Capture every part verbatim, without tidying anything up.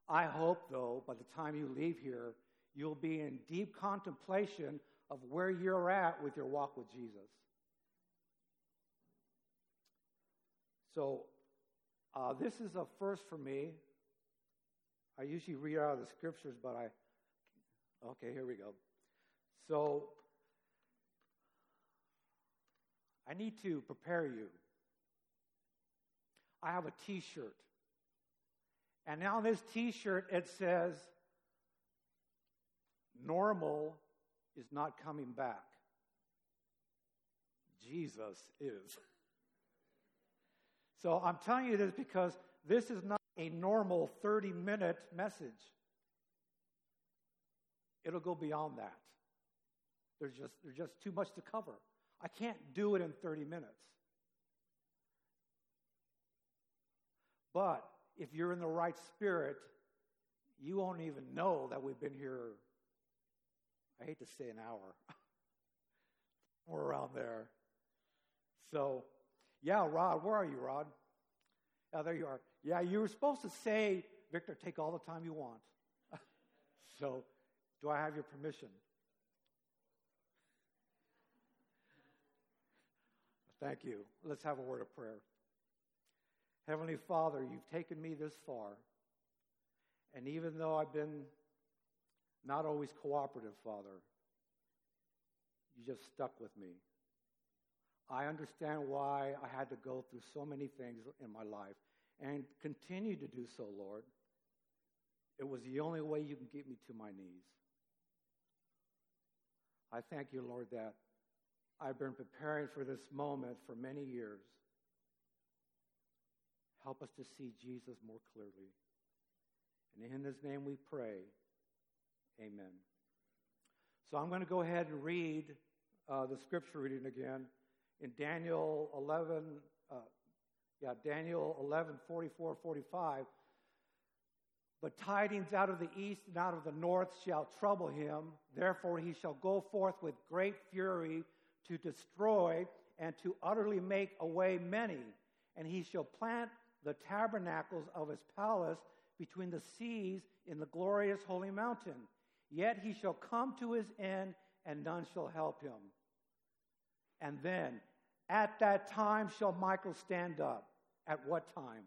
I hope, though, by the time you leave here, you'll be in deep contemplation of where you're at with your walk with Jesus. So, uh, this is a first for me. I usually read out of the scriptures, but I, okay, here we go. So, I need to prepare you. I have a t-shirt. And now this t-shirt, it says, normal is not coming back. Jesus is. So I'm telling you this because this is not a normal thirty-minute message. It'll go beyond that. There's just, there's just too much to cover. I can't do it in thirty minutes. But if you're in the right spirit, you won't even know that we've been here, I hate to say an hour. We're around there. So, yeah, Rod, where are you, Rod? Oh, there you are. Yeah, you were supposed to say, Victor, take all the time you want. So, do I have your permission? Thank you. Let's have a word of prayer. Heavenly Father, you've taken me this far, and even though I've been not always cooperative, Father, you just stuck with me. I understand why I had to go through so many things in my life and continue to do so, Lord. It was the only way you can get me to my knees. I thank you, Lord, that I've been preparing for this moment for many years. Help us to see Jesus more clearly. And in his name we pray. Amen. So I'm going to go ahead and read uh, the scripture reading again in Daniel eleven, uh, yeah, Daniel eleven, forty-four, forty-five. But tidings out of the east and out of the north shall trouble him. Therefore he shall go forth with great fury to destroy and to utterly make away many. And he shall plant the tabernacles of his palace between the seas in the glorious holy mountain. Yet he shall come to his end, and none shall help him. And then, at that time shall Michael stand up. At what time?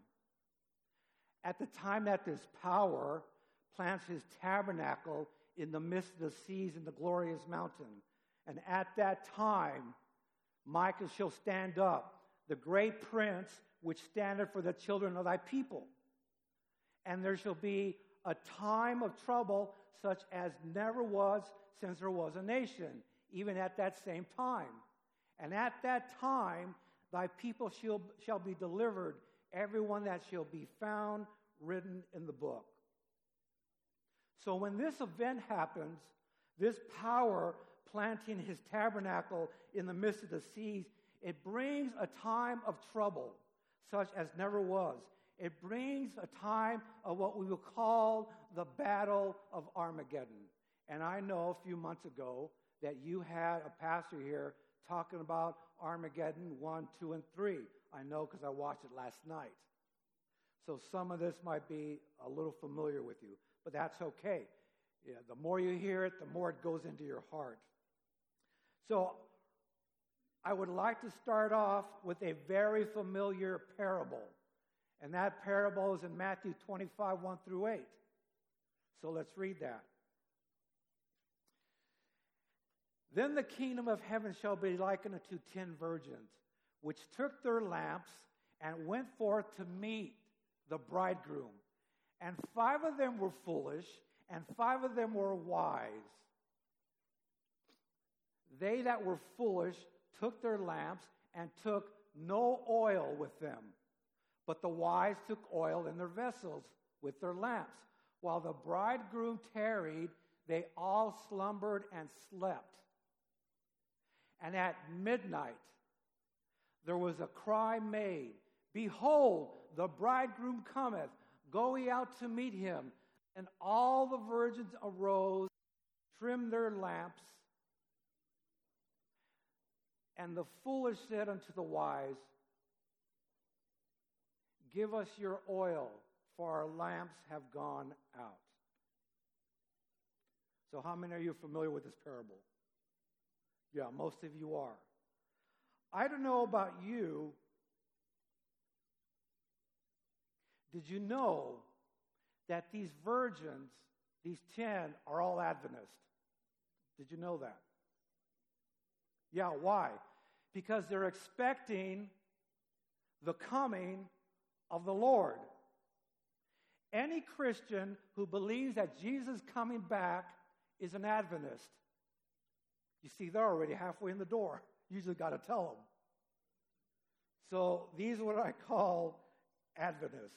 At the time that this power plants his tabernacle in the midst of the seas in the glorious mountain. And at that time, Michael shall stand up, the great prince which standeth for the children of thy people. And there shall be a time of trouble such as never was since there was a nation, even at that same time. And at that time thy people shall, shall be delivered, everyone that shall be found written in the book. So when this event happens, this power planting his tabernacle in the midst of the seas, it brings a time of trouble such as never was. It brings a time of what we will call the Battle of Armageddon. And I know a few months ago that you had a pastor here talking about Armageddon one, two, and three. I know because I watched it last night. So some of this might be a little familiar with you, but that's okay. Yeah, the more you hear it, the more it goes into your heart. So I would like to start off with a very familiar parable. And that parable is in Matthew twenty-five, one through eight. So let's read that. Then the kingdom of heaven shall be likened unto ten virgins, which took their lamps and went forth to meet the bridegroom. And five of them were foolish, and five of them were wise. They that were foolish took their lamps and took no oil with them. But the wise took oil in their vessels with their lamps. While the bridegroom tarried, they all slumbered and slept. And at midnight there was a cry made, Behold, the bridegroom cometh, go ye out to meet him. And all the virgins arose, trimmed their lamps. And the foolish said unto the wise, Give us your oil, for our lamps have gone out. So how many of you are familiar with this parable? Yeah, most of you are. I don't know about you. Did you know that these virgins, these ten, are all Adventists? Did you know that? Yeah, why? Because they're expecting the coming of the Lord. Any Christian who believes that Jesus is coming back is an Adventist. You see, they're already halfway in the door. You just got to tell them. So these are what I call Adventists.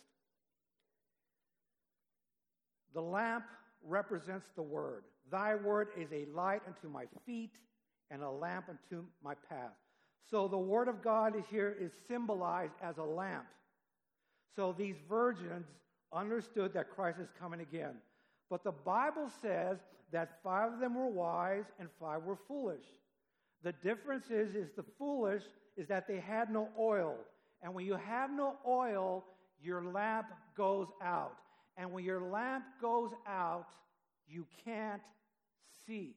The lamp represents the Word. Thy word is a light unto my feet and a lamp unto my path. So the Word of God here is symbolized as a lamp. So these virgins understood that Christ is coming again. But the Bible says that five of them were wise and five were foolish. The difference is, is the foolish is that they had no oil. And when you have no oil, your lamp goes out. And when your lamp goes out, you can't see.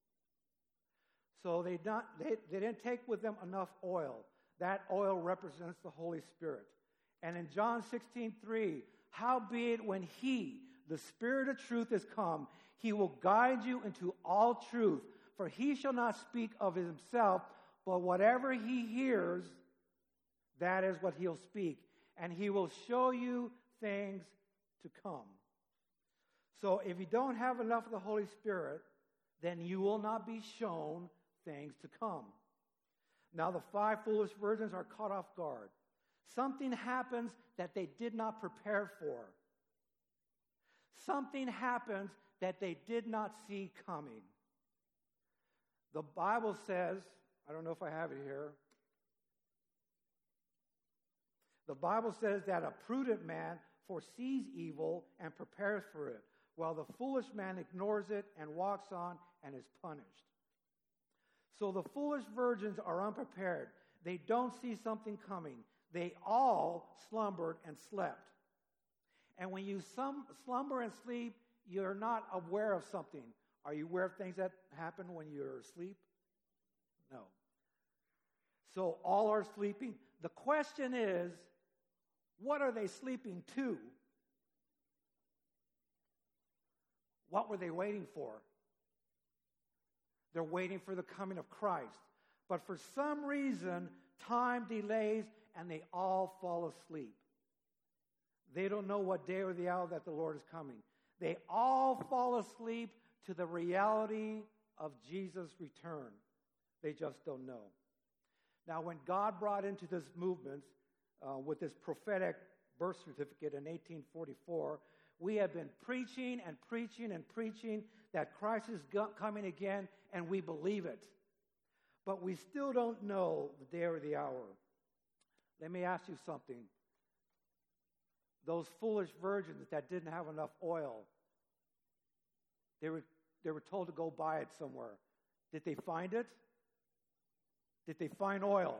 So they, not, they, they didn't take with them enough oil. That oil represents the Holy Spirit. And in John sixteen three, howbeit when he, the Spirit of truth, is come, he will guide you into all truth. For he shall not speak of himself, but whatever he hears, that is what he'll speak. And he will show you things to come. So if you don't have enough of the Holy Spirit, then you will not be shown things to come. Now the five foolish virgins are caught off guard. Something happens that they did not prepare for. Something happens that they did not see coming. The Bible says, I don't know if I have it here. The Bible says that a prudent man foresees evil and prepares for it, while the foolish man ignores it and walks on and is punished. So the foolish virgins are unprepared. They don't see something coming. They all slumbered and slept. And when you some slumber and sleep, you're not aware of something. Are you aware of things that happen when you're asleep? No. So all are sleeping. The question is, what are they sleeping to? What were they waiting for? They're waiting for the coming of Christ. But for some reason, time delays and they all fall asleep. They don't know what day or the hour that the Lord is coming. They all fall asleep to the reality of Jesus' return. They just don't know. Now, when God brought into this movement uh, with this prophetic birth certificate in eighteen forty-four, we have been preaching and preaching and preaching that Christ is go- coming again, and we believe it. But we still don't know the day or the hour. Let me ask you something. Those foolish virgins that didn't have enough oil, they were, they were told to go buy it somewhere. Did they find it? Did they find oil?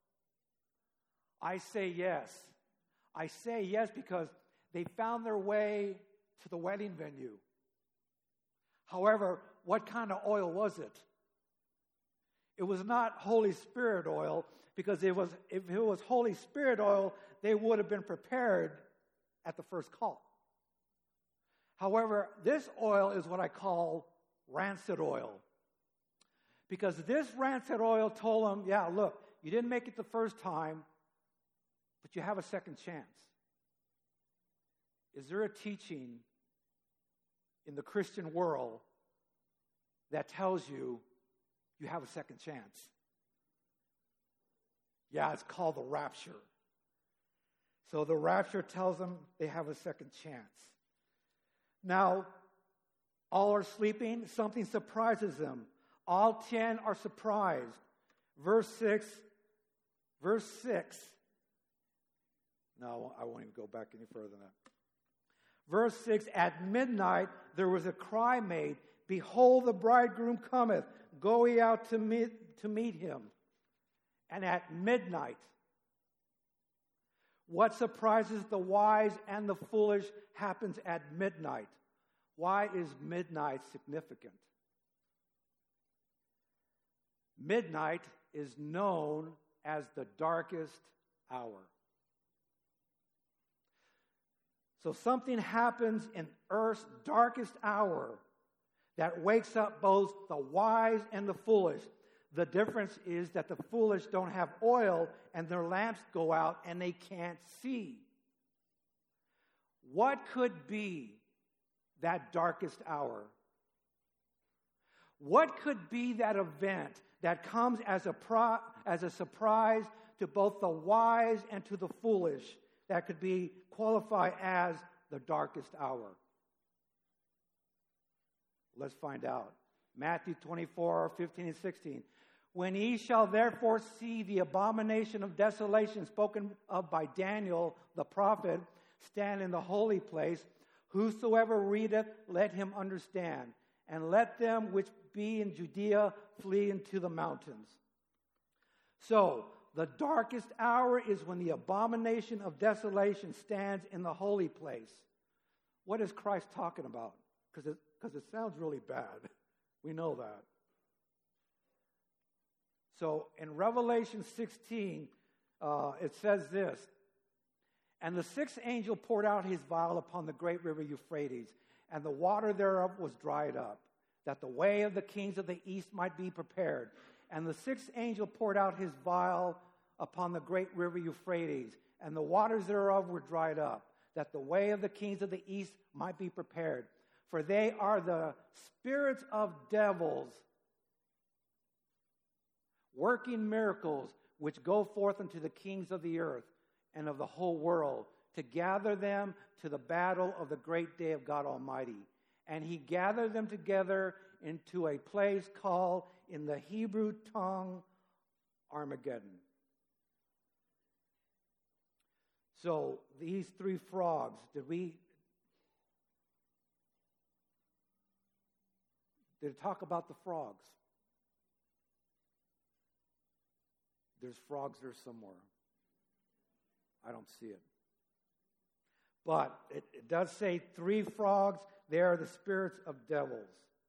I say yes. I say yes because they found their way to the wedding venue. However, what kind of oil was it? It was not Holy Spirit oil, because it was, if it was Holy Spirit oil, they would have been prepared at the first call. However, this oil is what I call rancid oil. Because this rancid oil told them, yeah, look, you didn't make it the first time, but you have a second chance. Is there a teaching in the Christian world that tells you you have a second chance? Yeah, it's called the rapture. So the rapture tells them they have a second chance. Now, all are sleeping. Something surprises them. All ten are surprised. Verse six. Verse six. No, I won't even go back any further than that. Verse six, at midnight there was a cry made, behold, the bridegroom cometh, go ye out to meet, to meet him. And at midnight, What surprises the wise and the foolish happens at midnight. Why is midnight significant? Midnight is known as the darkest hour. So something happens in earth's darkest hour that wakes up both the wise and the foolish. The difference is that the foolish don't have oil and their lamps go out and they can't see. What could be that darkest hour? What could be that event that comes as a pro- as a surprise to both the wise and to the foolish that could be qualified as the darkest hour? Let's find out. Matthew twenty-four, fifteen and sixteen. When ye shall therefore see the abomination of desolation spoken of by Daniel the prophet stand in the holy place, whosoever readeth, let him understand. And let them which be in Judea flee into the mountains. So, the darkest hour is when the abomination of desolation stands in the holy place. What is Christ talking about? Because it, because it sounds really bad. We know that. So, in Revelation sixteen, uh, it says this, and the sixth angel poured out his vial upon the great river Euphrates, and the water thereof was dried up, that the way of the kings of the east might be prepared. And the sixth angel poured out his vial upon the great river Euphrates, and the waters thereof were dried up, that the way of the kings of the east might be prepared. For they are the spirits of devils, working miracles, which go forth unto the kings of the earth and of the whole world, to gather them to the battle of the great day of God Almighty. And he gathered them together into a place called in the Hebrew tongue Armageddon. So these three frogs, did we did it talk about the frogs? There's frogs there somewhere. I don't see it. But it, it does say three frogs. They are the spirits of devils.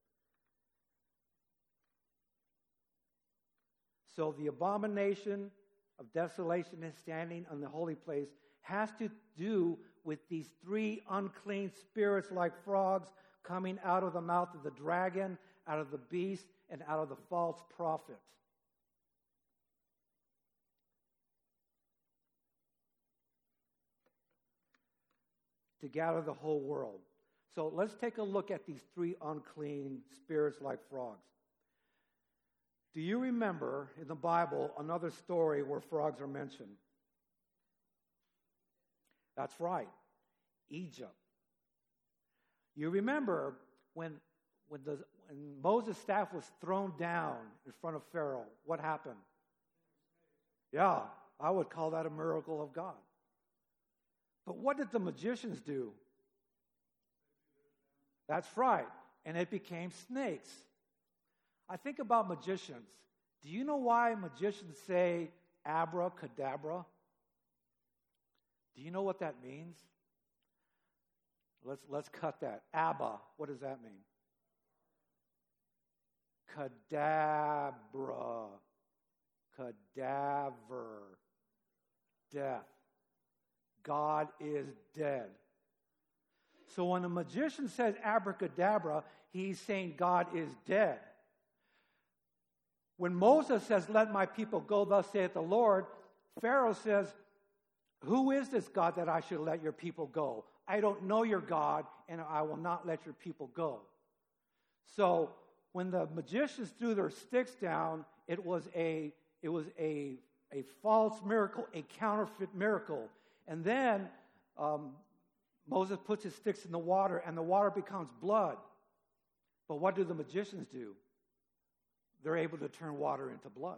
So the abomination of desolation is standing on the holy place has to do with these three unclean spirits like frogs coming out of the mouth of the dragon, out of the beast, and out of the false prophet. To gather the whole world. So let's take a look at these three unclean spirits like frogs. Do you remember in the Bible another story where frogs are mentioned? That's right, Egypt. You remember when, when, the, when Moses' staff was thrown down in front of Pharaoh, what happened? Yeah, I would call that a miracle of God. But what did the magicians do? That's right. And it became snakes. I think about magicians. Do you know why magicians say abracadabra? Do you know what that means? Let's, let's cut that. Abba, what does that mean? Cadabra. Cadaver. Death. God is dead. So when a magician says abracadabra, he's saying God is dead. When Moses says, let my people go, thus saith the Lord, Pharaoh says, who is this God that I should let your people go? I don't know your God, and I will not let your people go. So when the magicians threw their sticks down, it was a, it was a, a false miracle, a counterfeit miracle. And then um, Moses puts his sticks in the water, and the water becomes blood. But what do the magicians do? They're able to turn water into blood.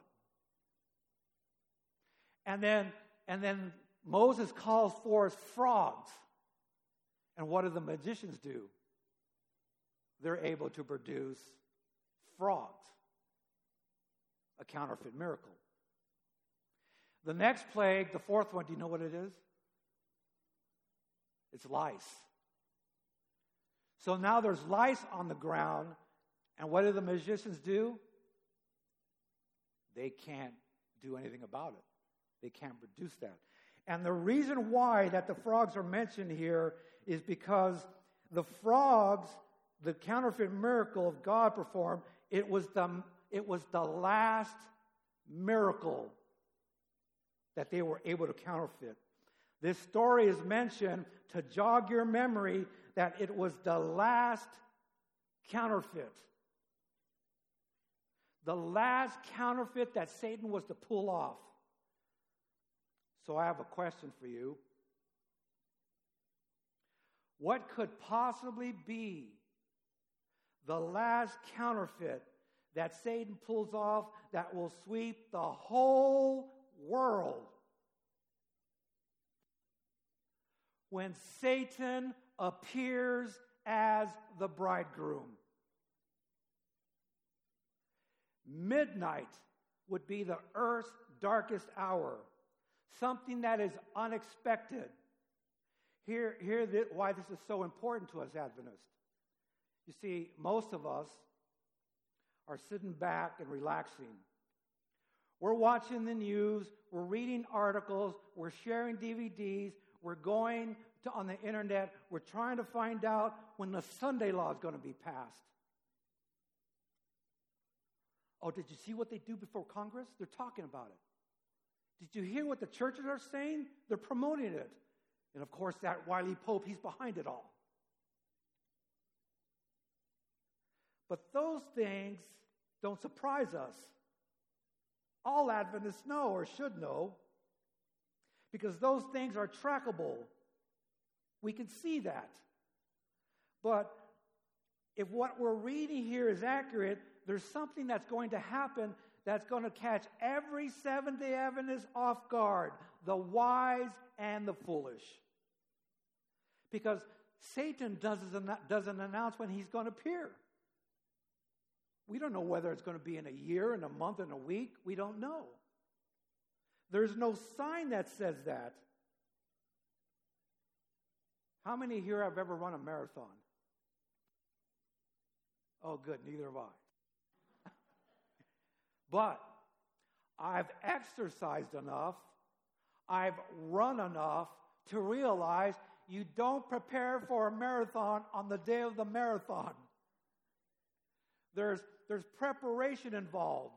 And then, and then Moses calls forth frogs. And what do the magicians do? They're able to produce frogs. A counterfeit miracle. The next plague, the fourth one, do you know what it is? It's lice. So now there's lice on the ground, and what do the magicians do? They can't do anything about it. They can't produce that. And the reason why that the frogs are mentioned here is because the frogs, the counterfeit miracle of God performed, it was the, it was the last miracle that they were able to counterfeit. This story is mentioned to jog your memory that it was the last counterfeit. The last counterfeit that Satan was to pull off. So I have a question for you. What could possibly be the last counterfeit that Satan pulls off that will sweep the whole world? When Satan appears as the bridegroom. Midnight would be the earth's darkest hour. Something that is unexpected. Here, here th- why this is so important to us Adventists. You see, most of us are sitting back and relaxing. We're watching the news, we're reading articles, we're sharing D V Ds, we're going to, on the internet, we're trying to find out when the Sunday law is going to be passed. Oh, did you see what they do before Congress? They're talking about it. Did you hear what the churches are saying? They're promoting it. And of course, that Wiley Pope, he's behind it all. But those things don't surprise us. All Adventists know or should know, because those things are trackable. We can see that. But if what we're reading here is accurate, there's something that's going to happen that's going to catch every Seventh-day Adventist off guard, the wise and the foolish. Because Satan doesn't, doesn't announce when he's going to appear. We don't know whether it's going to be in a year, in a month, in a week. We don't know. There's no sign that says that. How many here have ever run a marathon? Oh, good, neither have I. But I've exercised enough, I've run enough to realize you don't prepare for a marathon on the day of the marathon. There's, there's preparation involved.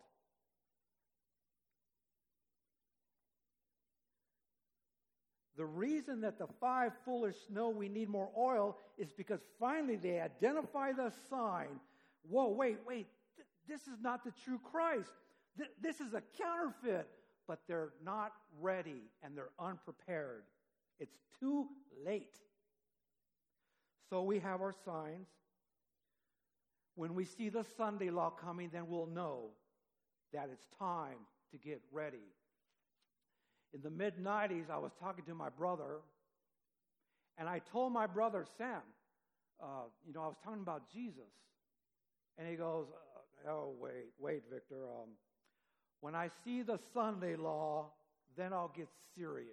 The reason that the five foolish know we need more oil is because finally they identify the sign. Whoa, wait, wait. Th- this is not the true Christ. Th- this is a counterfeit. But they're not ready and they're unprepared. It's too late. So we have our signs. When we see the Sunday law coming, then we'll know that it's time to get ready. In the mid nineties, I was talking to my brother, and I told my brother, Sam, uh, you know, I was talking about Jesus. And he goes, uh, oh, wait, wait, Victor. Um, when I see the Sunday law, then I'll get serious.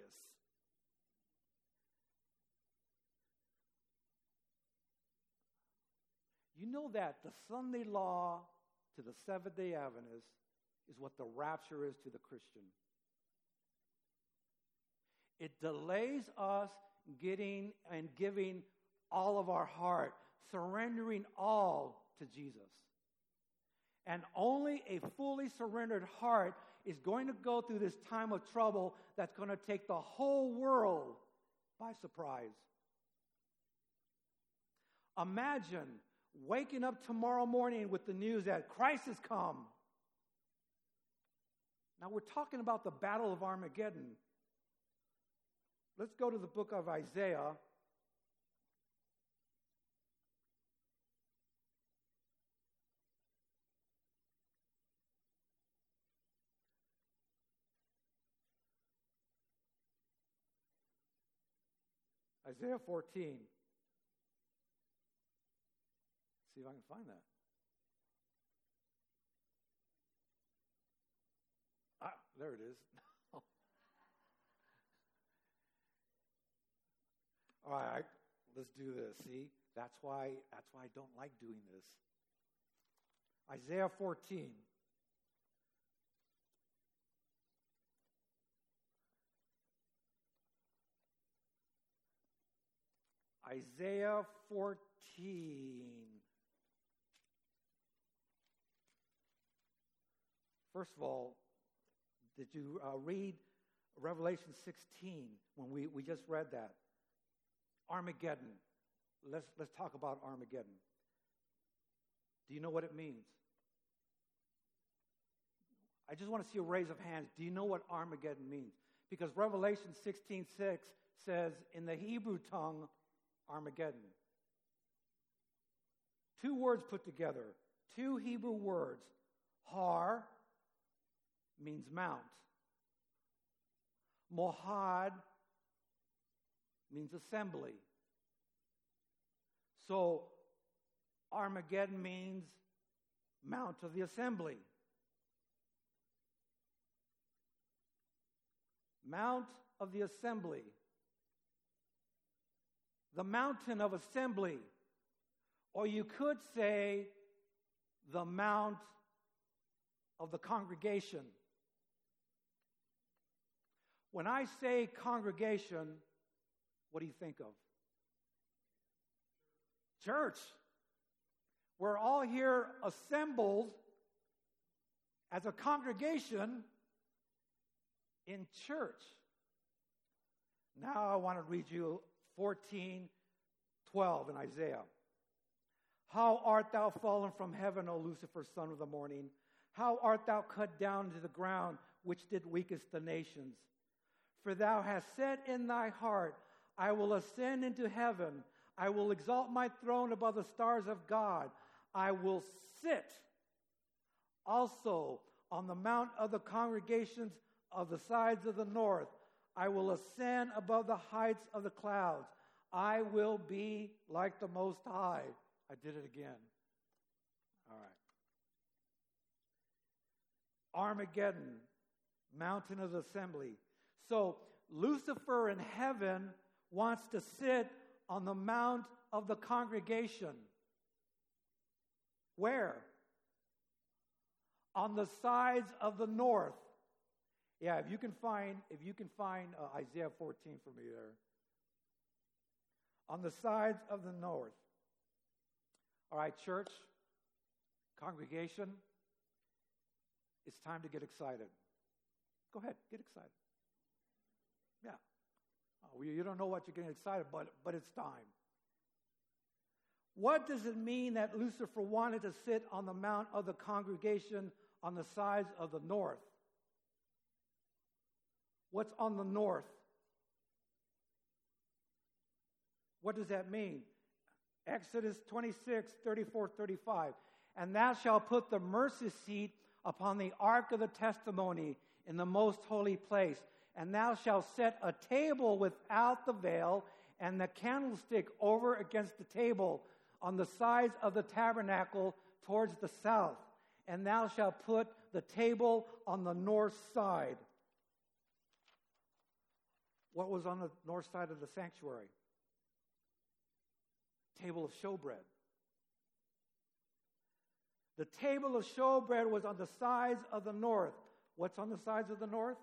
You know that the Sunday law to the Seventh-day Adventist is what the rapture is to the Christian. It delays us getting and giving all of our heart, surrendering all to Jesus. And only a fully surrendered heart is going to go through this time of trouble that's going to take the whole world by surprise. Imagine waking up tomorrow morning with the news that Christ has come. Now we're talking about the Battle of Armageddon. Let's go to the book of Isaiah. Isaiah fourteen. See if I can find that. Ah, there it is. All right, let's do this. See, that's why, that's why I don't like doing this. Isaiah fourteen. Isaiah fourteen. First of all, did you uh, read Revelation sixteen when we, we just read that? Armageddon. Let's, let's talk about Armageddon. Do you know what it means? I just want to see a raise of hands. Do you know what Armageddon means? Because Revelation sixteen six says in the Hebrew tongue, Armageddon. Two words put together. Two Hebrew words. Har means mount. Mohad means assembly. So Armageddon means mount of the assembly. Mount of the assembly. The mountain of assembly. Or you could say the mount of the congregation. When I say congregation, what do you think of? Church. We're all here assembled as a congregation in church. Now I want to read you fourteen twelve in Isaiah. How art thou fallen from heaven, O Lucifer, son of the morning? How art thou cut down to the ground, which did weakest the nations? For thou hast said in thy heart, I will ascend into heaven. I will exalt my throne above the stars of God. I will sit also on the mount of the congregations of the sides of the north. I will ascend above the heights of the clouds. I will be like the Most High. I did it again. All right. Armageddon, mountain of the assembly. So Lucifer in heaven wants to sit on the mount of the congregation. Where? On the sides of the north. Yeah, if you can find, if you can find uh, Isaiah fourteen for me there. On the sides of the north. All right, church, congregation, it's time to get excited. Go ahead, get excited. Yeah. Oh, you don't know what you're getting excited about, but it's time. What does it mean that Lucifer wanted to sit on the mount of the congregation on the sides of the north? What's on the north? What does that mean? Exodus twenty-six, thirty-four, thirty-five. And thou shalt put the mercy seat upon the ark of the testimony in the most holy place. And thou shalt set a table without the veil, and the candlestick over against the table on the sides of the tabernacle towards the south. And thou shalt put the table on the north side. What was on the north side of the sanctuary? Table of showbread. The table of showbread was on the sides of the north. What's on the sides of the north?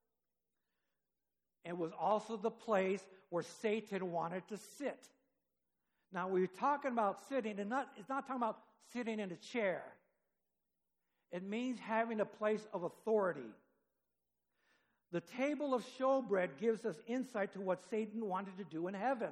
It was also the place where Satan wanted to sit. Now, we're talking about sitting, and not, it's not talking about sitting in a chair. It means having a place of authority. The table of showbread gives us insight to what Satan wanted to do in heaven.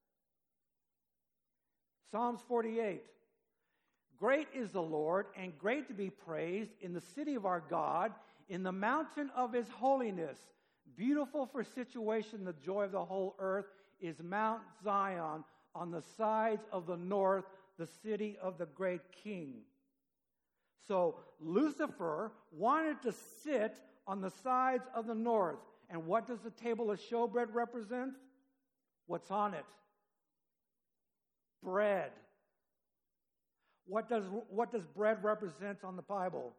Psalms forty-eight. Great is the Lord, and great to be praised in the city of our God, in the mountain of his holiness. Beautiful for situation, the joy of the whole earth is Mount Zion on the sides of the north, the city of the great king. So Lucifer wanted to sit on the sides of the north. And what does the table of showbread represent? What's on it? Bread. What does, what does bread represent on the Bible?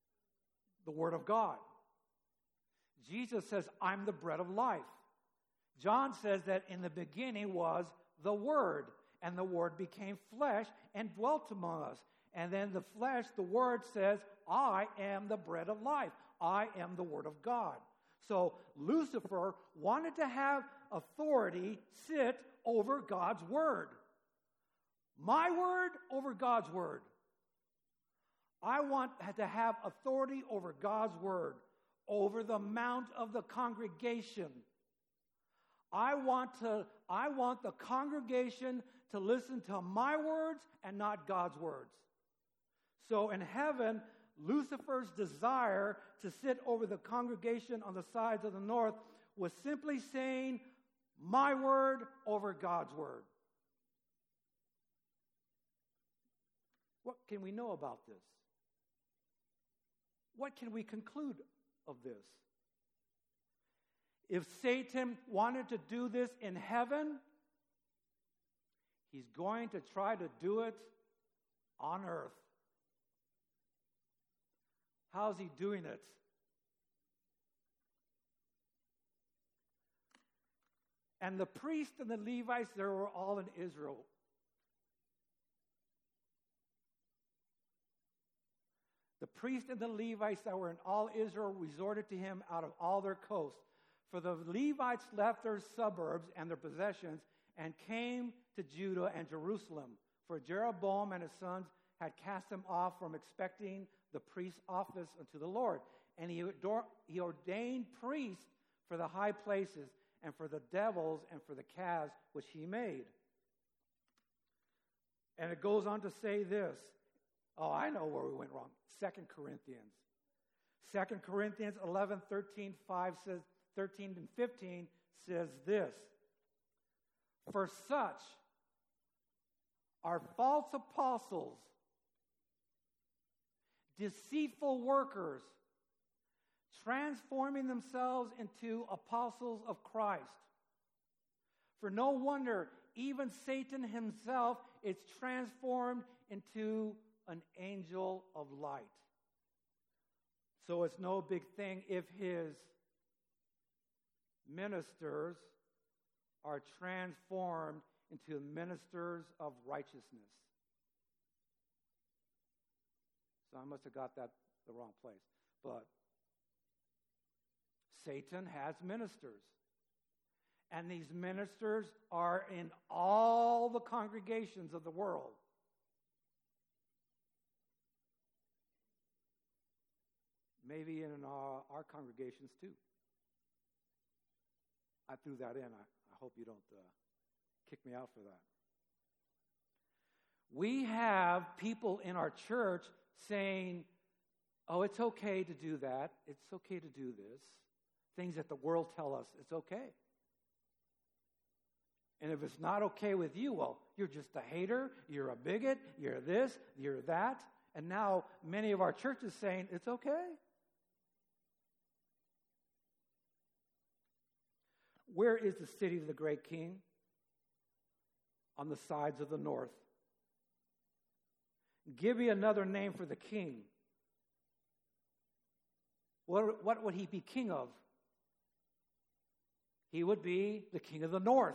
The Word of God. Jesus says, I'm the bread of life. John says that in the beginning was the Word, and the Word became flesh and dwelt among us. And then the flesh, the Word says, I am the bread of life. I am the Word of God. So Lucifer wanted to have authority sit over God's Word. My Word over God's Word. I want to have authority over God's Word, over the mount of the congregation. I want to, I want the congregation to listen to my words and not God's words. So in heaven, Lucifer's desire to sit over the congregation on the sides of the north was simply saying, my word over God's word. What can we know about this? What can we conclude of this? If Satan wanted to do this in heaven, he's going to try to do it on earth. How's he doing it? And the priests and the Levites, they were all in Israel. The priests and the Levites that were in all Israel resorted to him out of all their coasts. For the Levites left their suburbs and their possessions and came to Judah and Jerusalem. For Jeroboam and his sons had cast them off from expecting the priest's office unto the Lord. And he, ador- he ordained priests for the high places and for the devils and for the calves which he made. And it goes on to say this. Oh, I know where we went wrong. Second Corinthians. Second Corinthians eleven, thirteen, five says, thirteen and fifteen says this. For such are false apostles, deceitful workers, transforming themselves into apostles of Christ. For no wonder, even Satan himself is transformed into an angel of light. So it's no big thing if his ministers are transformed into ministers of righteousness. So I must have got that the wrong place. But Satan has ministers. And these ministers are in all the congregations of the world. Maybe in our, our congregations too. I threw that in. I, I hope you don't uh, kick me out for that. We have people in our church saying, oh, it's okay to do that. It's okay to do this. Things that the world tell us it's okay. And if it's not okay with you, well, you're just a hater, you're a bigot, you're this, you're that. And now many of our churches saying it's okay. Where is the city of the great king? On the sides of the north. Give me another name for the king. What, what would he be king of? He would be the king of the north.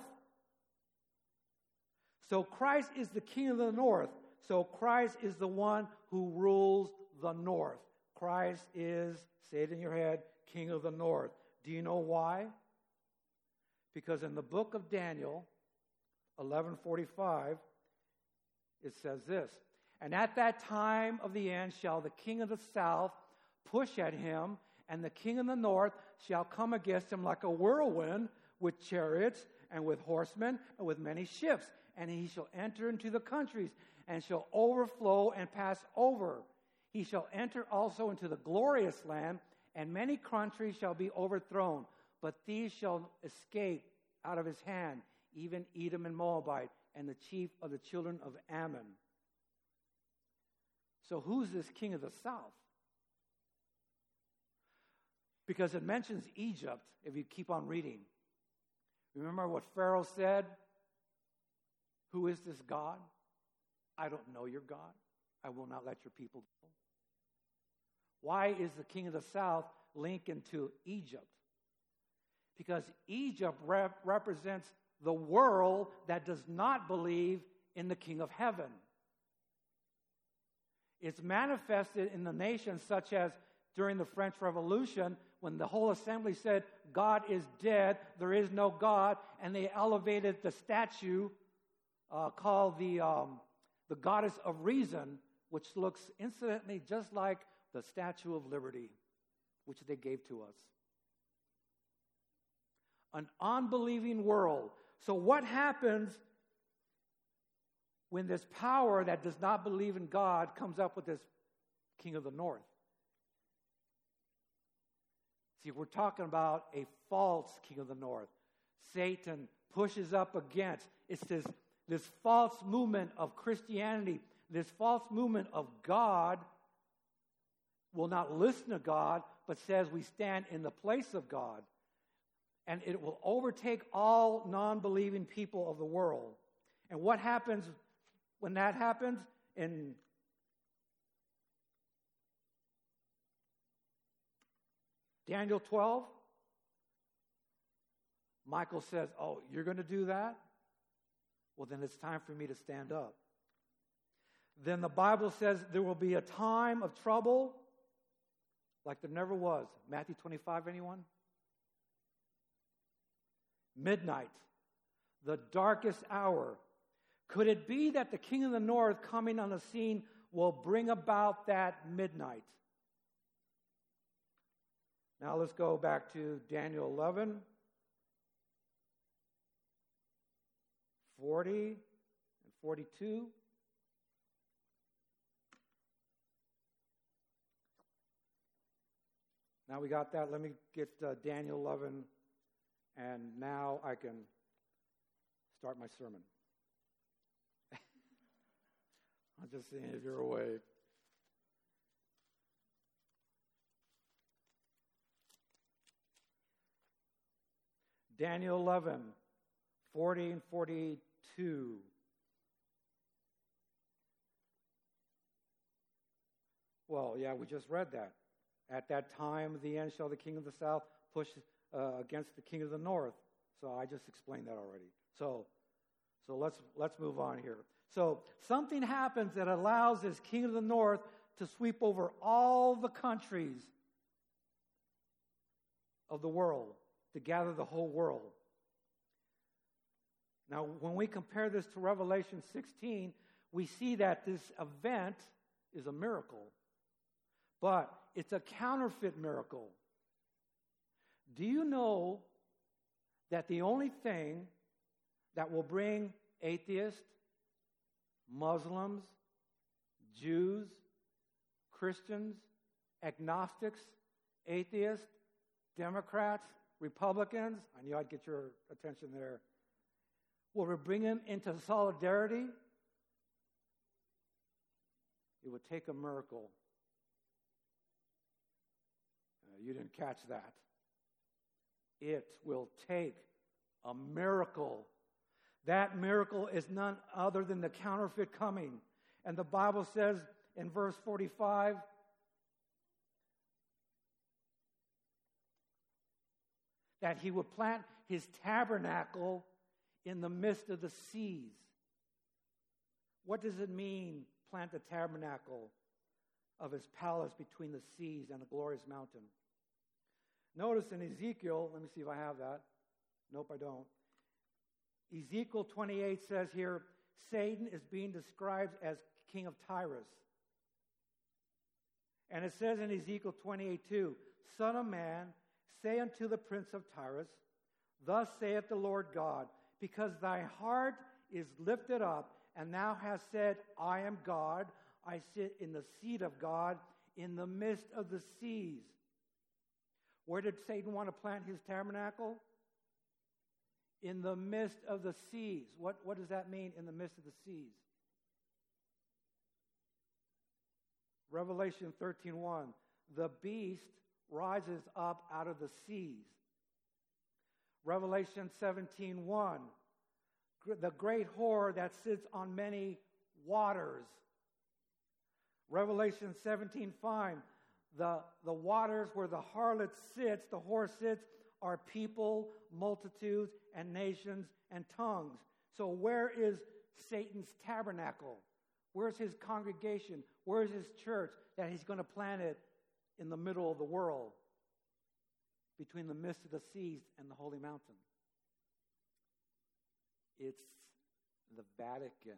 So Christ is the king of the north. So Christ is the one who rules the north. Christ is, say it in your head, king of the north. Do you know why? Because in the book of Daniel, eleven forty-five, it says this. And at that time of the end shall the king of the south push at him, and the king of the north shall come against him like a whirlwind with chariots and with horsemen and with many ships. And he shall enter into the countries and shall overflow and pass over. He shall enter also into the glorious land, and many countries shall be overthrown. But these shall escape out of his hand, even Edom and Moabite, and the chief of the children of Ammon. So who's this king of the south? Because it mentions Egypt, if you keep on reading. Remember what Pharaoh said? Who is this God? I don't know your God. I will not let your people go. Why is the king of the south linked into Egypt? because Egypt rep- represents the world that does not believe in the King of Heaven. It's manifested in the nations, such as during the French Revolution, when the whole assembly said, God is dead, there is no God, and they elevated the statue uh, called the, um, the Goddess of Reason, which looks incidentally just like the Statue of Liberty, which they gave to us. An unbelieving world. So what happens when this power that does not believe in God comes up with this King of the North? See, we're talking about a false King of the North. Satan pushes up against. It's this, this false movement of Christianity, this false movement of God will not listen to God, but says we stand in the place of God. And it will overtake all non-believing people of the world. And what happens when that happens? In Daniel twelve, Michael says, oh, you're going to do that? Well, then it's time for me to stand up. Then the Bible says there will be a time of trouble like there never was. Matthew twenty-five, anyone? Midnight, the darkest hour. Could it be that the King of the North coming on the scene will bring about that midnight? Now let's go back to Daniel eleven, forty and forty-two. Now we got that. Let me get uh, Daniel eleven, and now I can start my sermon. I'm just seeing if you're awake. Daniel eleven, forty and forty-two. Well, yeah, we just read that. At that time, the end shall the king of the south push uh, against the king of the north. So I just explained that already. So, so let's let's move on here. So something happens that allows this king of the north to sweep over all the countries of the world, to gather the whole world. Now, when we compare this to Revelation sixteen, we see that this event is a miracle, but it's a counterfeit miracle. Do you know that the only thing that will bring atheists, Muslims, Jews, Christians, agnostics, atheists, Democrats, Republicans, I knew I'd get your attention there, will we bring them into solidarity? It would take a miracle. Uh, you didn't catch that. It will take a miracle. That miracle is none other than the counterfeit coming. And the Bible says in verse forty-five, that he would plant his tabernacle in the midst of the seas. What does it mean, plant the tabernacle of his palace between the seas and a glorious mountain? Notice in Ezekiel, let me see if I have that. Nope, I don't. Ezekiel twenty-eight says here, Satan is being described as king of Tyrus. And it says in Ezekiel twenty-eight two, Son of man, say unto the prince of Tyrus, Thus saith the Lord God, because thy heart is lifted up, and thou hast said, I am God, I sit in the seat of God, in the midst of the seas. Where did Satan want to plant his tabernacle? In the midst of the seas. What, what does that mean, in the midst of the seas? Revelation thirteen one, the beast rises up out of the seas. Revelation seventeen one, the great whore that sits on many waters. Revelation seventeen five, the, the waters where the harlot sits, the whore sits are people, multitudes, and nations, and tongues. So where is Satan's tabernacle? Where's his congregation? Where's his church that he's going to plant it in the middle of the world, between the midst of the seas and the holy mountain? It's the Vatican.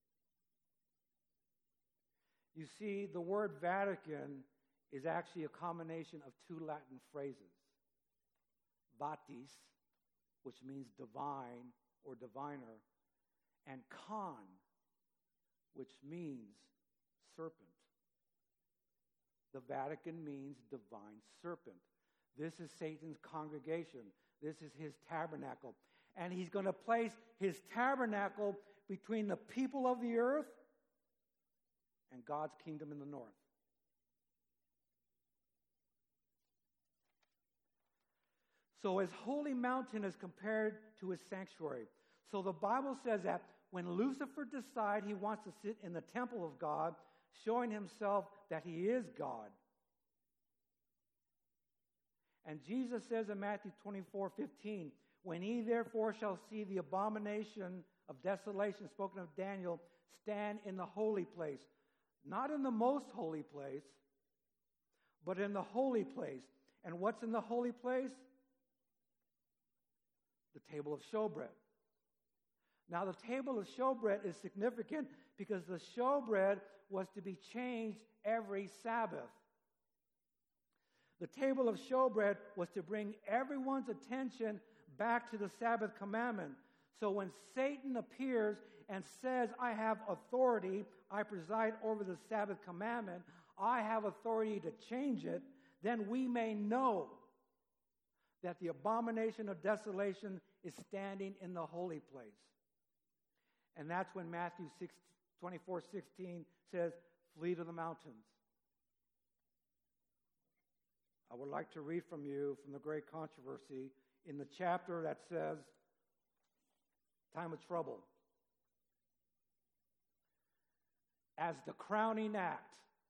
You see, the word Vatican is actually a combination of two Latin phrases. Vatis, which means divine or diviner, and con, which means serpent. The Vatican means divine serpent. This is Satan's congregation. This is his tabernacle. And he's going to place his tabernacle between the people of the earth and God's kingdom in the north. So his holy mountain is compared to his sanctuary. So the Bible says that when Lucifer decides he wants to sit in the temple of God, showing himself that he is God. And Jesus says in Matthew twenty-four fifteen, when ye therefore shall see the abomination of desolation spoken of Daniel stand in the holy place, not in the most holy place, but in the holy place. And what's in the holy place? The table of showbread. Now, the table of showbread is significant because the showbread was to be changed every Sabbath. The table of showbread was to bring everyone's attention back to the Sabbath commandment. So when Satan appears and says, I have authority, I preside over the Sabbath commandment, I have authority to change it, then we may know that the abomination of desolation is standing in the holy place. And that's when Matthew twenty-four sixteen says, flee to the mountains. I would like to read from you from the Great Controversy in the chapter that says, time of trouble. As the crowning act,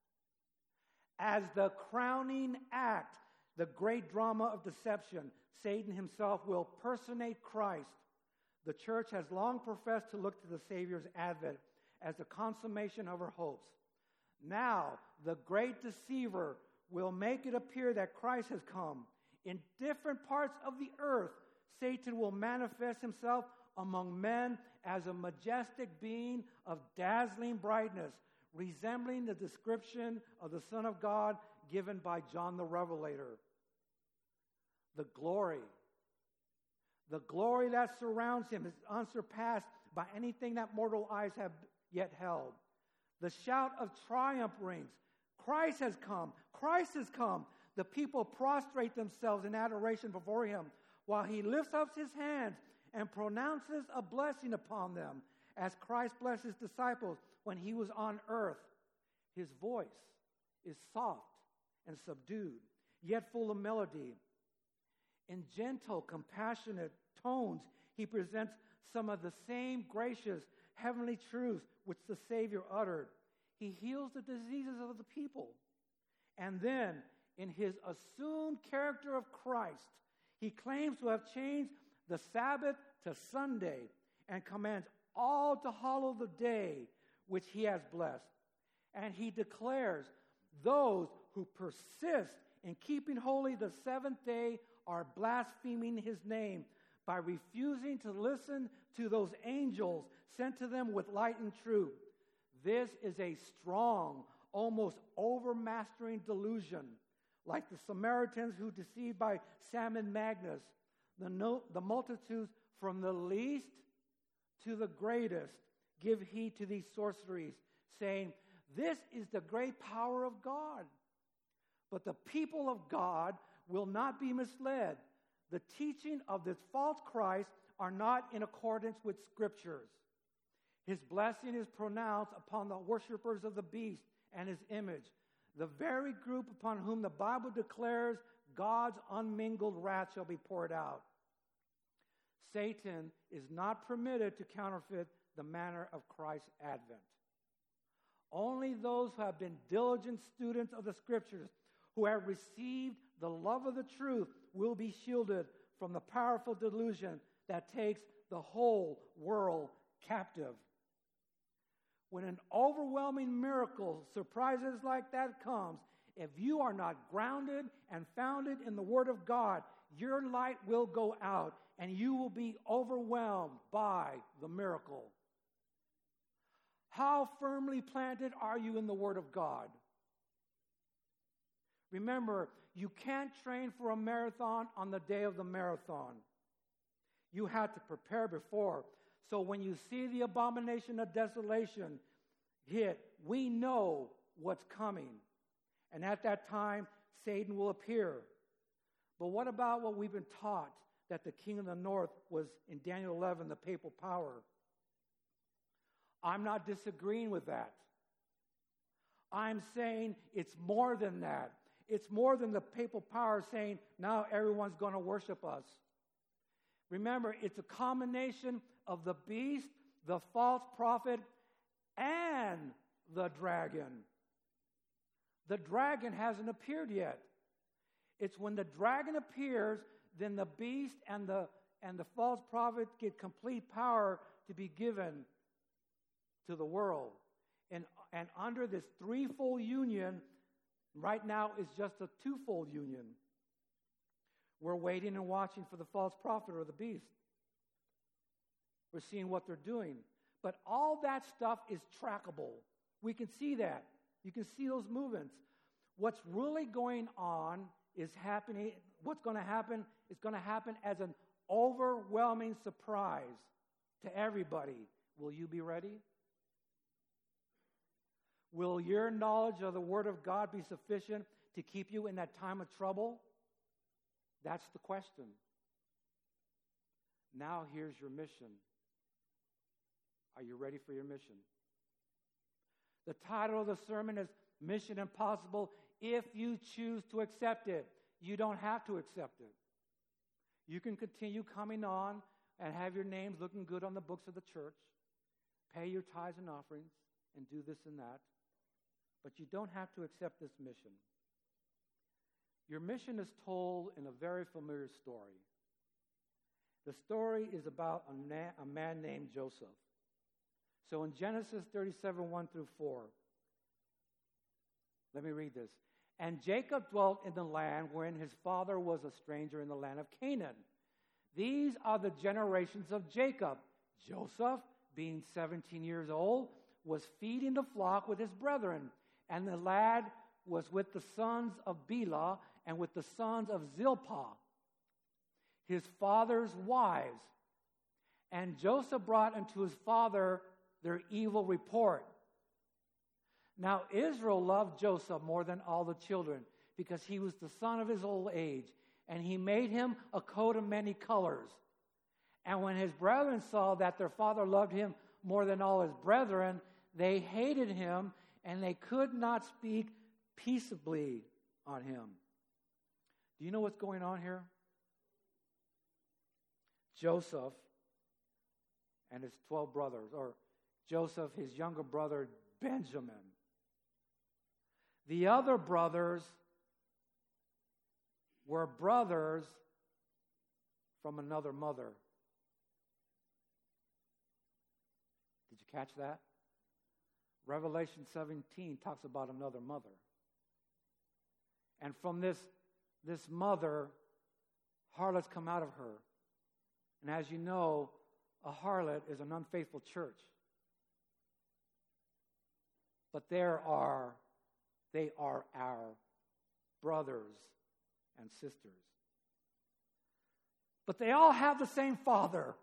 as the crowning act, the great drama of deception, Satan himself will personate Christ. The church has long professed to look to the Savior's advent as the consummation of her hopes. Now, the great deceiver will make it appear that Christ has come. In different parts of the earth, Satan will manifest himself among men as a majestic being of dazzling brightness, resembling the description of the Son of God given by John the Revelator. The glory, the glory that surrounds him is unsurpassed by anything that mortal eyes have yet held. The shout of triumph rings. Christ has come. Christ has come. The people prostrate themselves in adoration before him while he lifts up his hands and pronounces a blessing upon them as Christ blessed his disciples when he was on earth. His voice is soft and subdued, yet full of melody. In gentle, compassionate tones, he presents some of the same gracious, heavenly truths which the Savior uttered. He heals the diseases of the people. And then, in his assumed character of Christ, he claims to have changed the Sabbath to Sunday and commands all to hallow the day which he has blessed. And he declares those who persist in keeping holy the seventh day are blaspheming his name by refusing to listen to those angels sent to them with light and truth. This is a strong, almost overmastering delusion, like the Samaritans who, deceived by Salmon Magnus, the, no, the multitudes from the least to the greatest give heed to these sorceries, saying, this is the great power of God. But the people of God will not be misled. The teaching of this false Christ are not in accordance with Scriptures. His blessing is pronounced upon the worshipers of the beast and his image, the very group upon whom the Bible declares God's unmingled wrath shall be poured out. Satan is not permitted to counterfeit the manner of Christ's advent. Only those who have been diligent students of the Scriptures, who have received the love of the truth, will be shielded from the powerful delusion that takes the whole world captive. When an overwhelming miracle, surprises like that comes, if you are not grounded and founded in the Word of God, your light will go out and you will be overwhelmed by the miracle. How firmly planted are you in the Word of God? Remember, you can't train for a marathon on the day of the marathon. You had to prepare before. So when you see the abomination of desolation hit, we know what's coming. And at that time, Satan will appear. But what about what we've been taught, that the king of the north was, in Daniel eleven, the papal power? I'm not disagreeing with that. I'm saying it's more than that. It's more than the papal power saying, now everyone's going to worship us. Remember, it's a combination of the beast, the false prophet, and the dragon. The dragon hasn't appeared yet. It's when the dragon appears, then the beast and the and the false prophet get complete power to be given to the world. And, and under this threefold union, right now is just a twofold union. We're waiting and watching for the false prophet or the beast. We're seeing what they're doing. But all that stuff is trackable. We can see that. You can see those movements. What's really going on is happening. What's going to happen is going to happen as an overwhelming surprise to everybody. Will you be ready? Will your knowledge of the Word of God be sufficient to keep you in that time of trouble? That's the question. Now here's your mission. Are you ready for your mission? The title of the sermon is Mission Impossible if you choose to accept it. You don't have to accept it. You can continue coming on and have your names looking good on the books of the church, pay your tithes and offerings, and do this and that. But you don't have to accept this mission. Your mission is told in a very familiar story. The story is about a, na- a man named Joseph. So in Genesis thirty-seven, one through four, let me read this. And Jacob dwelt in the land wherein his father was a stranger in the land of Canaan. These are the generations of Jacob. Joseph, being seventeen years old, was feeding the flock with his brethren. And the lad was with the sons of Bela and with the sons of Zilpah, his father's wives. And Joseph brought unto his father their evil report. Now Israel loved Joseph more than all the children, because he was the son of his old age, and he made him a coat of many colors. And when his brethren saw that their father loved him more than all his brethren, they hated him, and they could not speak peaceably on him. Do you know what's going on here? Joseph and his twelve brothers, or Joseph, his younger brother, Benjamin. The other brothers were brothers from another mother. Did you catch that? Revelation seventeen talks about another mother. And from this, this mother, harlots come out of her. And as you know, a harlot is an unfaithful church. But there are, they are our brothers and sisters. But they all have the same father.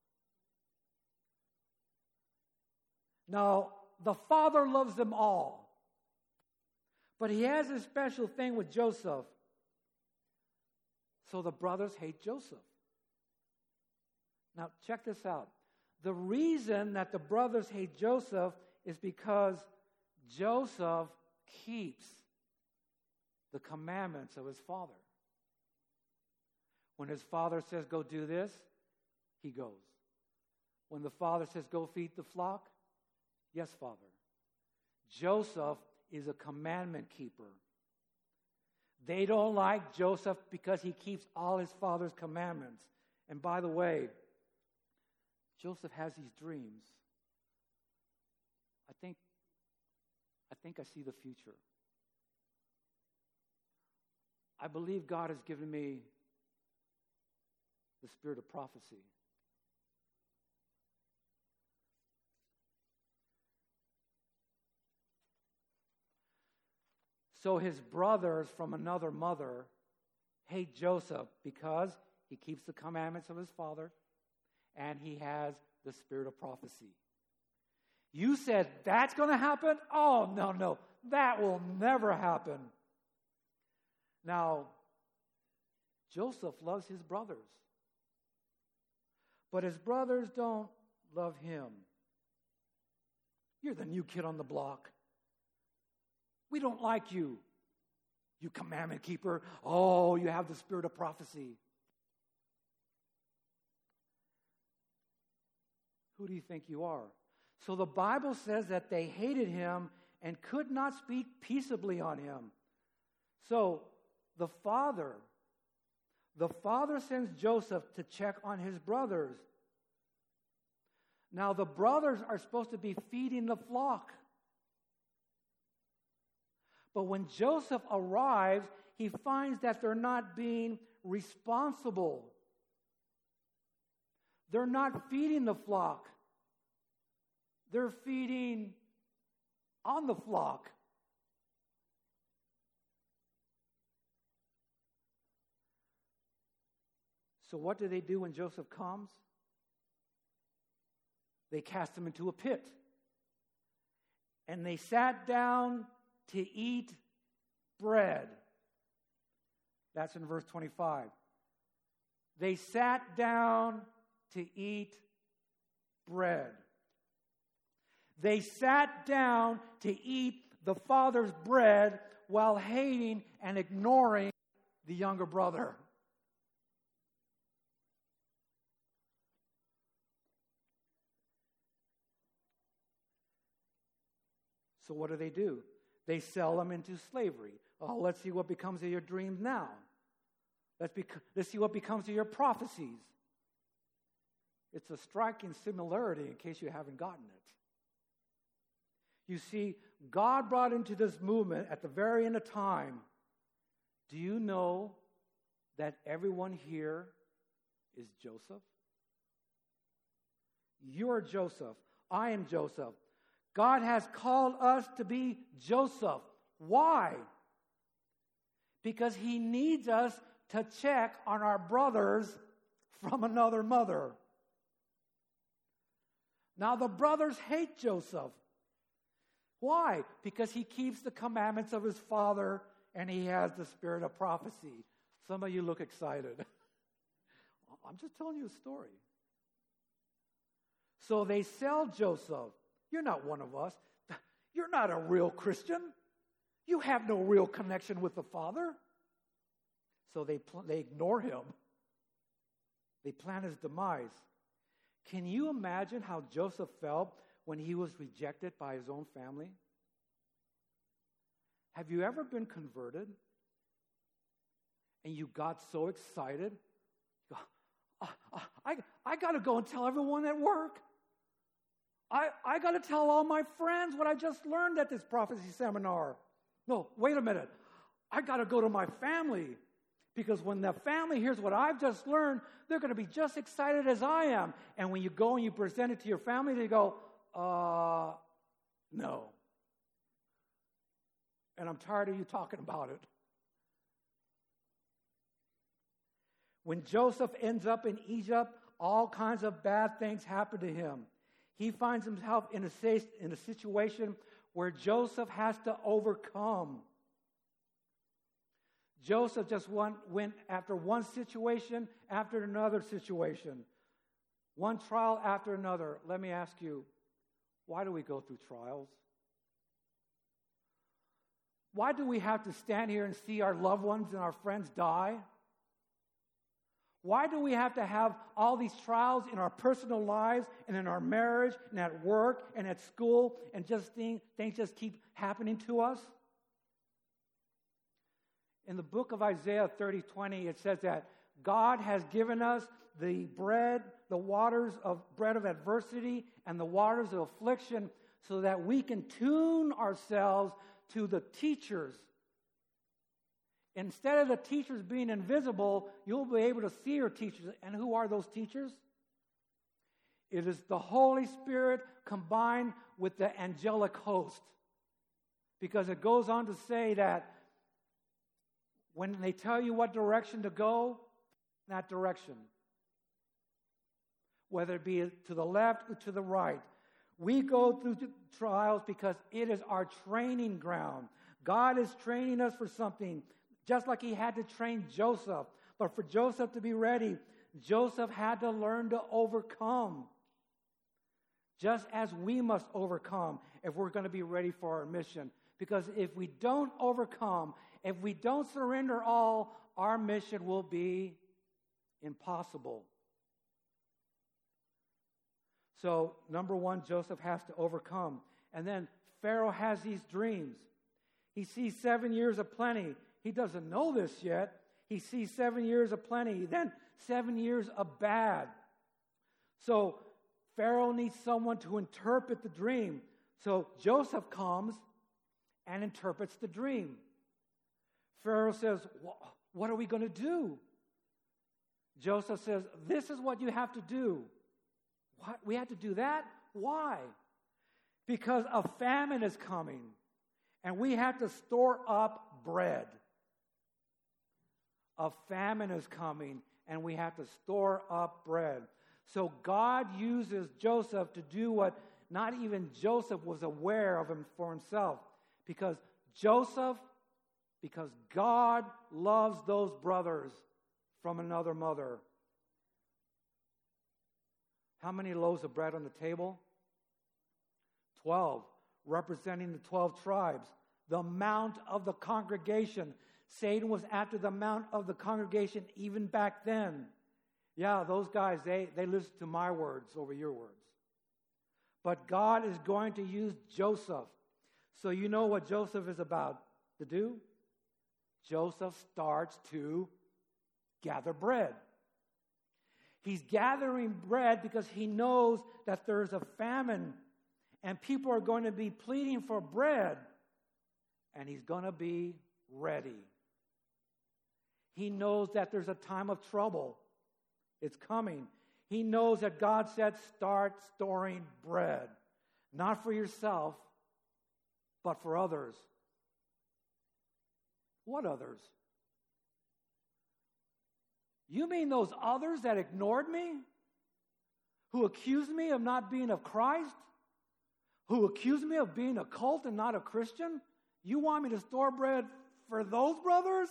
Now, the father loves them all. But he has a special thing with Joseph. So the brothers hate Joseph. Now, check this out. The reason that the brothers hate Joseph is because Joseph keeps the commandments of his father. When his father says, go do this, he goes. When the father says, go feed the flock, yes, Father. Joseph is a commandment keeper. They don't like Joseph because he keeps all his father's commandments. And by the way, Joseph has these dreams. I think, I think I see the future. I believe God has given me the spirit of prophecy. So his brothers from another mother hate Joseph because he keeps the commandments of his father and he has the spirit of prophecy. You said that's going to happen? Oh, no, no. That will never happen. Now, Joseph loves his brothers. But his brothers don't love him. You're the new kid on the block. We don't like you. You commandment keeper. Oh, you have the spirit of prophecy. Who do you think you are? So the Bible says that they hated him and could not speak peaceably on him. So the father, the father sends Joseph to check on his brothers. Now the brothers are supposed to be feeding the flock. But when Joseph arrives, he finds that they're not being responsible. They're not feeding the flock. They're feeding on the flock. So what do they do when Joseph comes? They cast him into a pit. And they sat down to eat bread. That's in verse twenty-five. They sat down to eat bread. They sat down to eat the father's bread while hating and ignoring the younger brother. So what do they do? They sell them into slavery. Oh, let's see what becomes of your dreams now. Let's, bec- let's see what becomes of your prophecies. It's a striking similarity in case you haven't gotten it. You see, God brought into this movement at the very end of time. Do you know that everyone here is Joseph? You are Joseph. I am Joseph. God has called us to be Joseph. Why? Because he needs us to check on our brothers from another mother. Now the brothers hate Joseph. Why? Because he keeps the commandments of his father and he has the spirit of prophecy. Some of you look excited. I'm just telling you a story. So they sell Joseph. You're not one of us. You're not a real Christian. You have no real connection with the Father. So they pl- they ignore him. They plan his demise. Can you imagine how Joseph felt when he was rejected by his own family? Have you ever been converted and you got so excited? You go, I, I, I got to go and tell everyone at work. I, I got to tell all my friends what I just learned at this prophecy seminar. No, wait a minute. I got to go to my family because when the family hears what I've just learned, they're going to be just excited as I am. And when you go and you present it to your family, they go, uh, no. And I'm tired of you talking about it. When Joseph ends up in Egypt, all kinds of bad things happen to him. He finds himself in a, in a situation where Joseph has to overcome. Joseph just went, went after one situation after another situation. One trial after another. Let me ask you, why do we go through trials? Why do we have to stand here and see our loved ones and our friends die? Why do we have to have all these trials in our personal lives and in our marriage and at work and at school and just things, things just keep happening to us? In the book of Isaiah thirty twenty, it says that God has given us the bread, the waters of bread of adversity and the waters of affliction so that we can tune ourselves to the teachers. Instead of the teachers being invisible, you'll be able to see your teachers. And who are those teachers? It is the Holy Spirit combined with the angelic host. Because it goes on to say that when they tell you what direction to go, that direction. Whether it be to the left or to the right. We go through trials because it is our training ground. God is training us for something, just like he had to train Joseph. But for Joseph to be ready, Joseph had to learn to overcome. Just as we must overcome if we're going to be ready for our mission. Because if we don't overcome, if we don't surrender all, our mission will be impossible. So, number one, Joseph has to overcome. And then Pharaoh has these dreams. He sees seven years of plenty. He doesn't know this yet. He sees seven years of plenty, then seven years of bad. So, Pharaoh needs someone to interpret the dream. So, Joseph comes and interprets the dream. Pharaoh says, what are we going to do? Joseph says, this is what you have to do. What? We have to do that? Why? Because a famine is coming, and we have to store up bread. A famine is coming, and we have to store up bread. So God uses Joseph to do what not even Joseph was aware of him for himself. Because Joseph, because God loves those brothers from another mother. How many loaves of bread on the table? Twelve, representing the twelve tribes. The mount of the congregation. Satan was after the mount of the congregation even back then. Yeah, those guys, they, they listen to my words over your words. But God is going to use Joseph. So you know what Joseph is about to do? Joseph starts to gather bread. He's gathering bread because he knows that there's a famine and people are going to be pleading for bread, and he's going to be ready. He knows that there's a time of trouble. It's coming. He knows that God said, start storing bread, not for yourself, but for others. What others? You mean those others that ignored me? Who accused me of not being of Christ? Who accused me of being a cult and not a Christian? You want me to store bread for those brothers?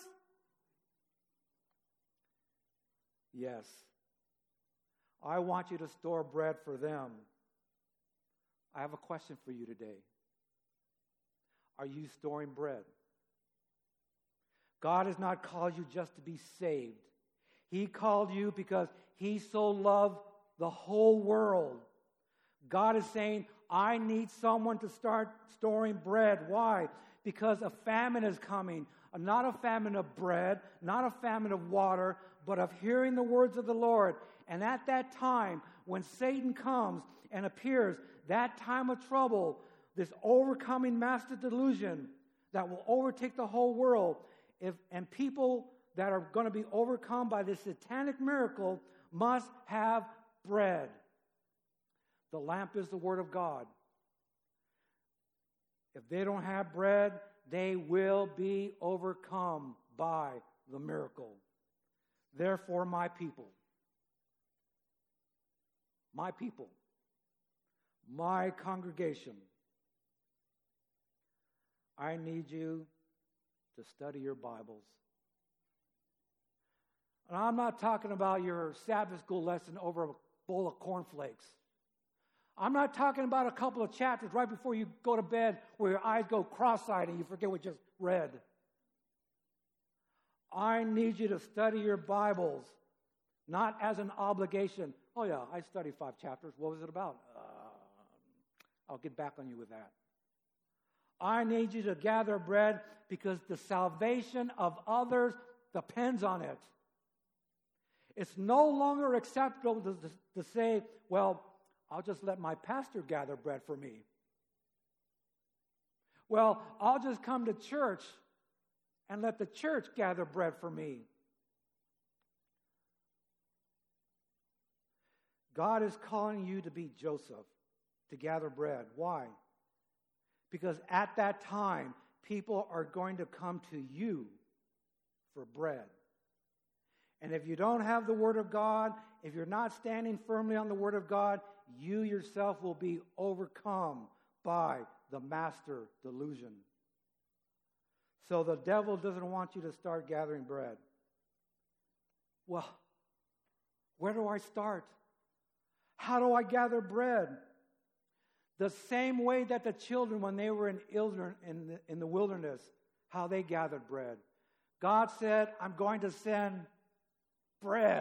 Yes. I want you to store bread for them. I have a question for you today. Are you storing bread? God has not called you just to be saved. He called you because he so loved the whole world. God is saying, I need someone to start storing bread. Why? Because a famine is coming. Not a famine of bread, not a famine of water, but of hearing the words of the Lord. And at that time, when Satan comes and appears, that time of trouble, this overcoming master delusion that will overtake the whole world, if and people that are going to be overcome by this satanic miracle must have bread. The lamp is the word of God. If they don't have bread, they will be overcome by the miracle. Therefore, my people, my people, my congregation, I need you to study your Bibles. And I'm not talking about your Sabbath school lesson over a bowl of cornflakes. I'm not talking about a couple of chapters right before you go to bed where your eyes go cross-eyed and you forget what you just read. I need you to study your Bibles, not as an obligation. Oh yeah, I studied five chapters. What was it about? Uh, I'll get back on you with that. I need you to gather bread because the salvation of others depends on it. It's no longer acceptable to, to, to say, well, I'll just let my pastor gather bread for me. Well, I'll just come to church and let the church gather bread for me. God is calling you to be Joseph, to gather bread. Why? Because at that time, people are going to come to you for bread. And if you don't have the Word of God, if you're not standing firmly on the Word of God, you yourself will be overcome by the master delusion. So the devil doesn't want you to start gathering bread. Well, where do I start? How do I gather bread? The same way that the children, when they were in, in, the, in the wilderness, how they gathered bread. God said, I'm going to send bread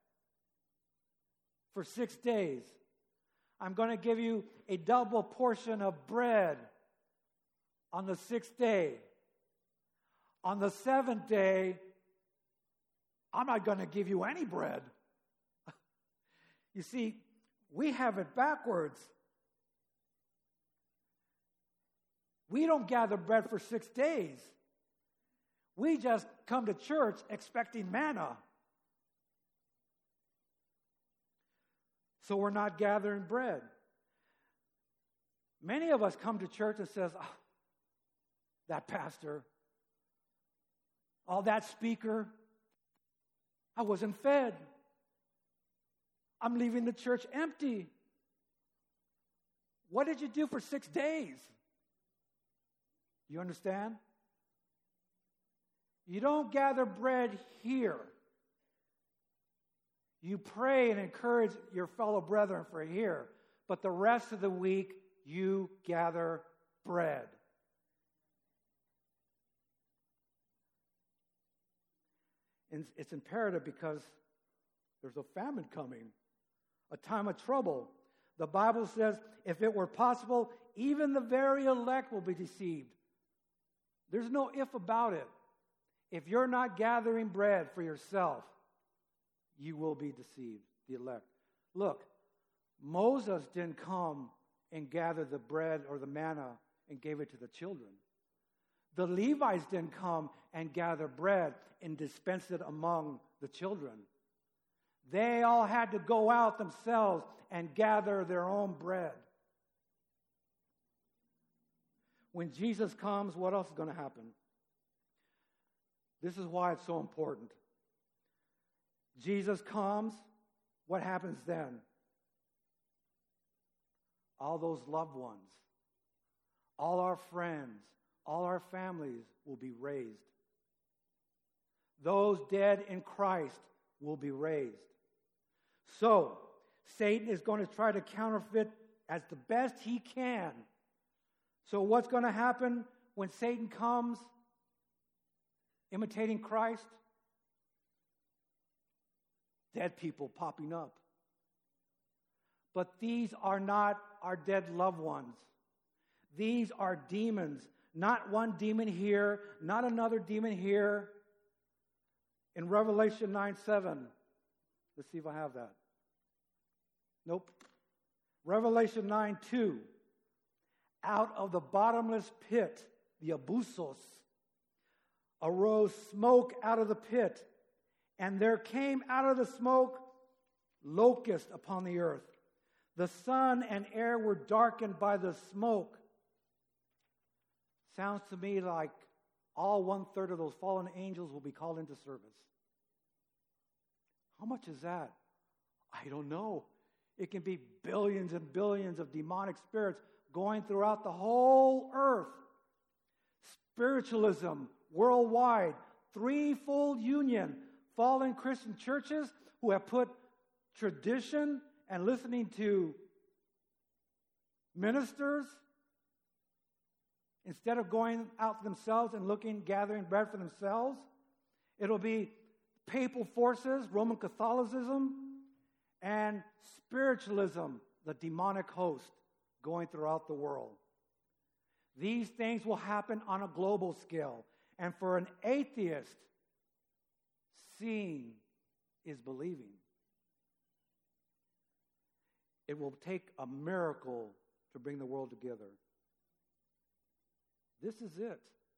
for six days. I'm going to give you a double portion of bread on the sixth day. On the seventh day, I'm not going to give you any bread. You see, we have it backwards. We don't gather bread for six days. We just come to church expecting manna. So we're not gathering bread. Many of us come to church and says, oh, that pastor, oh, that speaker, I wasn't fed. I'm leaving the church empty. What did you do for six days? You understand? You don't gather bread here. You pray and encourage your fellow brethren for here. But the rest of the week, you gather bread. And it's imperative because there's a famine coming, a time of trouble. The Bible says, if it were possible, even the very elect will be deceived. There's no if about it. If you're not gathering bread for yourself, you will be deceived, the elect. Look, Moses didn't come and gather the bread or the manna and gave it to the children. The Levites didn't come and gather bread and dispense it among the children. They all had to go out themselves and gather their own bread. When Jesus comes, what else is going to happen? This is why it's so important. Jesus comes, what happens then? All those loved ones, all our friends, all our families will be raised. Those dead in Christ will be raised. So, Satan is going to try to counterfeit as the best he can. So what's going to happen when Satan comes imitating Christ? Dead people popping up. But these are not our dead loved ones. These are demons. Not one demon here, not another demon here. In Revelation nine seven, let's see if I have that. Nope. Revelation nine two, out of the bottomless pit, the abusos, arose smoke out of the pit, and there came out of the smoke locusts upon the earth. The sun and air were darkened by the smoke. Sounds to me like all one-third of those fallen angels will be called into service. How much is that? I don't know. It can be billions and billions of demonic spirits going throughout the whole earth. Spiritualism worldwide, threefold union, fallen Christian churches who have put tradition and listening to ministers instead of going out themselves and looking, gathering bread for themselves. It'll be papal forces, Roman Catholicism, and spiritualism, the demonic host going throughout the world. These things will happen on a global scale. And for an atheist, seeing is believing. It will take a miracle to bring the world together. This is it.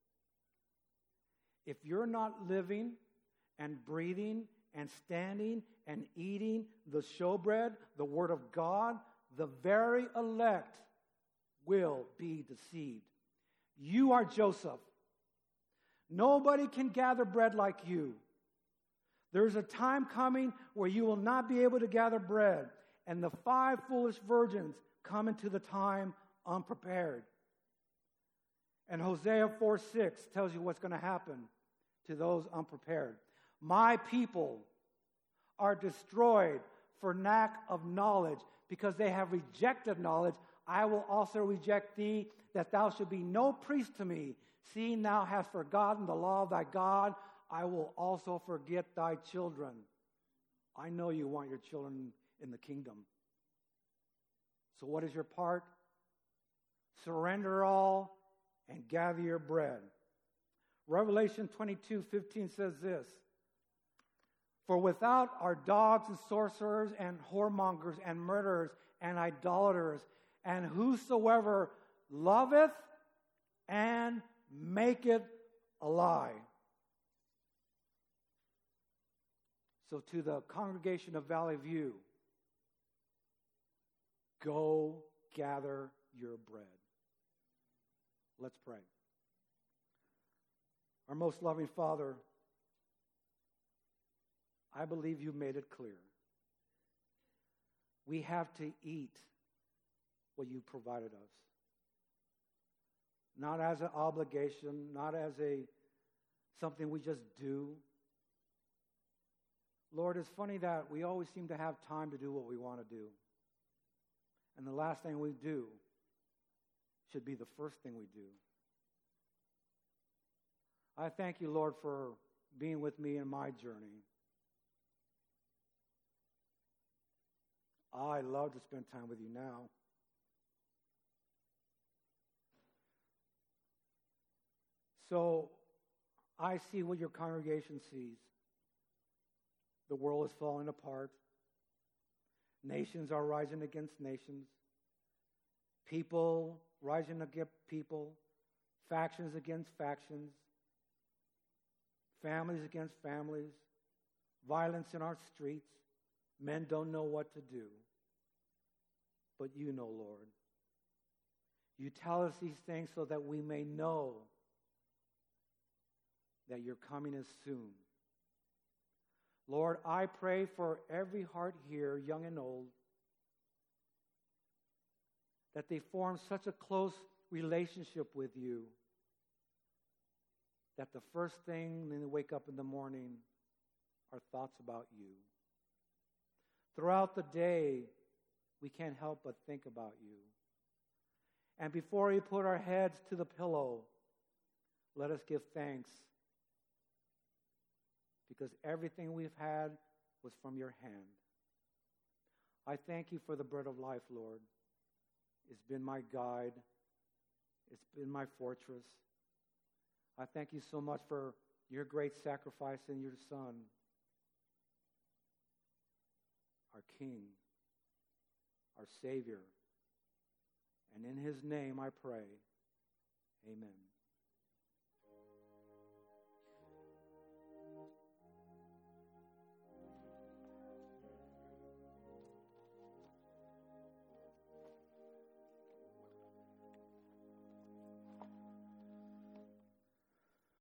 If you're not living and breathing and standing and eating the showbread, the Word of God, the very elect will be deceived. You are Joseph. Nobody can gather bread like you. There's a time coming where you will not be able to gather bread. And the five foolish virgins come into the time unprepared. And Hosea four six tells you what's going to happen to those unprepared. My people are destroyed for lack of knowledge, because they have rejected knowledge. I will also reject thee, that thou should be no priest to me. Seeing thou hast forgotten the law of thy God, I will also forget thy children. I know you want your children in the kingdom. So what is your part? Surrender all and gather your bread. Revelation twenty-two fifteen says this: For without are dogs and sorcerers and whoremongers and murderers and idolaters, and whosoever loveth and maketh a lie. So to the congregation of Valley View, go gather your bread. Let's pray. Our most loving Father, I believe you made it clear. We have to eat what you provided us. Not as an obligation, not as a something we just do. Lord, it's funny that we always seem to have time to do what we want to do. And the last thing we do should be the first thing we do. I thank you, Lord, for being with me in my journey. I love to spend time with you now. So I see what your congregation sees. The world is falling apart. Nations are rising against nations. People rising against people. Factions against factions. Families against families. Violence in our streets. Men don't know what to do. But you know, Lord. You tell us these things so that we may know that your coming is soon. Lord, I pray for every heart here, young and old, that they form such a close relationship with you that the first thing when they wake up in the morning are thoughts about you. Throughout the day, we can't help but think about you. And before we put our heads to the pillow, let us give thanks, because everything we've had was from your hand. I thank you for the bread of life, Lord. It's been my guide. It's been my fortress. I thank you so much for your great sacrifice in your Son, our King, our Savior. And in his name I pray, amen.